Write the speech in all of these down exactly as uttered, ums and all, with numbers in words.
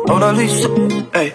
Mona Lisa, hey.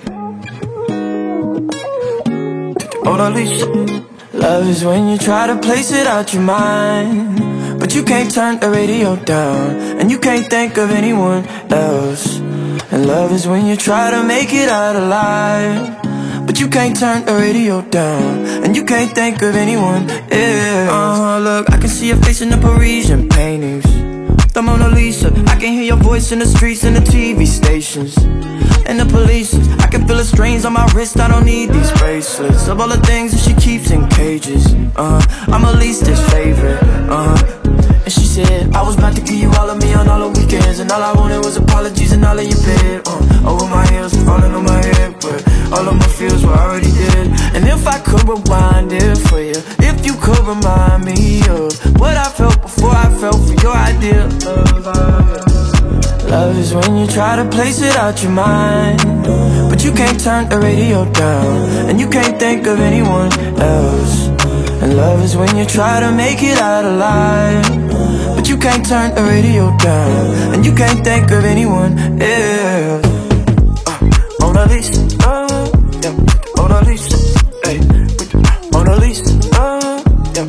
Mona Lisa. Love is when you try to place it out your mind, but you can't turn the radio down, and you can't think of anyone else. And love is when you try to make it out alive, but you can't turn the radio down, and you can't think of anyone else. Uh-huh, look, I can see your face in the Parisian paintings, the Mona Lisa. I can hear your voice in the streets and the T V stations and the police. I can feel the strains on my wrist, I don't need these bracelets. Of all the things that she keeps in cages, uh, I'm her leastest favorite, uh And she said, I was about to give you all of me on all the weekends, and all I wanted was apologies and all of your bed, uh, over my heels, falling on my head, but all of my feels were already dead. And if I could rewind it for you, if you could remind me of what I felt before I felt for your idea of love. Love is when you try to place it out your mind, but you can't turn the radio down, and you can't think of anyone else. And love is when you try to make it out alive, but you can't turn the radio down, and you can't think of anyone else. uh, Mona Lisa, uh, yeah. Mona Lisa, hey. Mona Lisa, uh, yeah.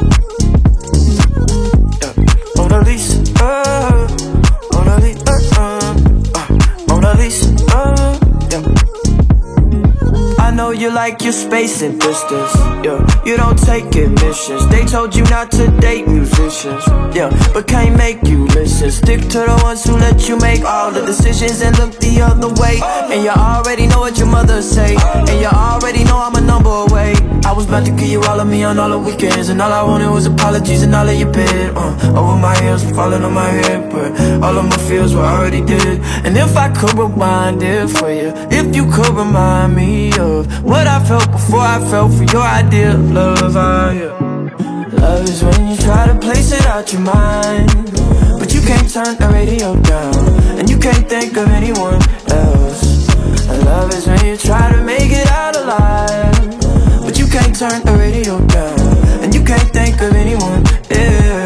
Yeah. Mona Lisa, uh, Mona Lisa, uh, uh, Mona Lisa, uh, yeah. I know you like your space and distance, yeah. You don't take admissions. They told you not to date musicians, yeah, but can't make you listen. Stick to the ones who let you make all the decisions and look the other way. And you already know what your mother say, and you already know I'm a number away. I was about to give you all of me on all the weekends, and all I wanted was apologies and all of your bed, uh, over my heels, falling on my head, but all of my feels were already dead. And if I could rewind it for you, if you could remind me of what I felt before I felt for your idea of love, uh, yeah. Love is when you try to place it out your mind, but you can't turn the radio down, and you can't think of anyone else. And love is when you try to make it out alive, but you can't turn the radio down, and you can't think of anyone else.